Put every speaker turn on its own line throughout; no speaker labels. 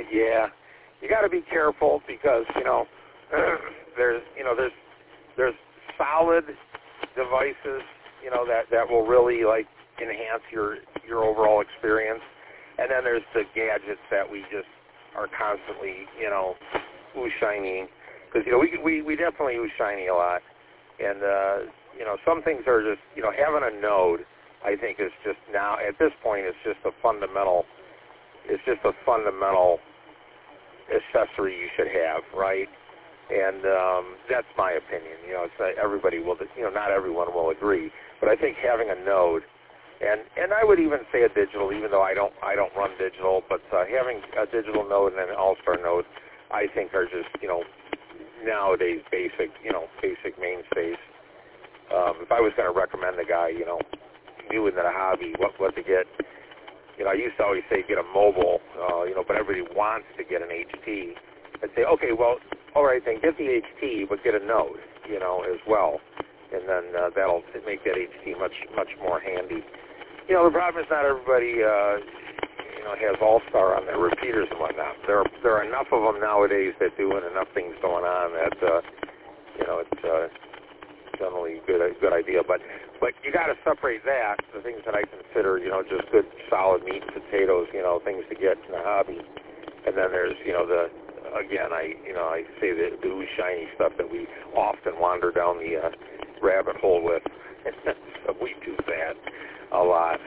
Yeah, you got to be careful because there's solid devices that will really like enhance your overall experience, and then there's the gadgets that we just are constantly ooh shiny, because we definitely use shiny a lot, and some things are just having a node, I think, is just now at this point it's just a fundamental accessory you should have, right? And that's my opinion. It's everybody will, not everyone will agree, but I think having a node, and I would even say a digital, even though I don't run digital, but having a digital node and an all-star node, I think are just nowadays basic mainstays. If I was going to recommend a guy, new into the hobby, what to get. I used to always say get a mobile, but everybody wants to get an HT. I'd say, okay, well, all right, then get the HT, but get a node, as well, and then that'll make that HT much more handy. The problem is not everybody, has All-Star on their repeaters and whatnot. There are enough of them nowadays that do, and enough things going on that, it's generally a good idea. But you got to separate that, the things that I consider, just good solid meat and potatoes, things to get in the hobby. And then there's, I say the ooh shiny stuff that we often wander down the rabbit hole with. So we do that a lot.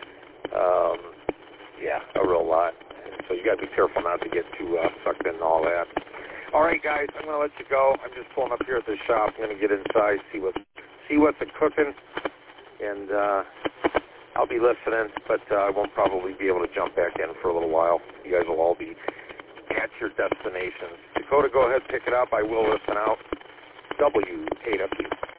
A real lot. So you got to be careful not to get too sucked into all that. All right, guys, I'm going to let you go. I'm just pulling up here at the shop. I'm going to get inside, see what's cooking, and I'll be listening, but I won't probably be able to jump back in for a little while. You guys will all be at your destinations. Dakota, go ahead, pick it up. I will listen out. WKW.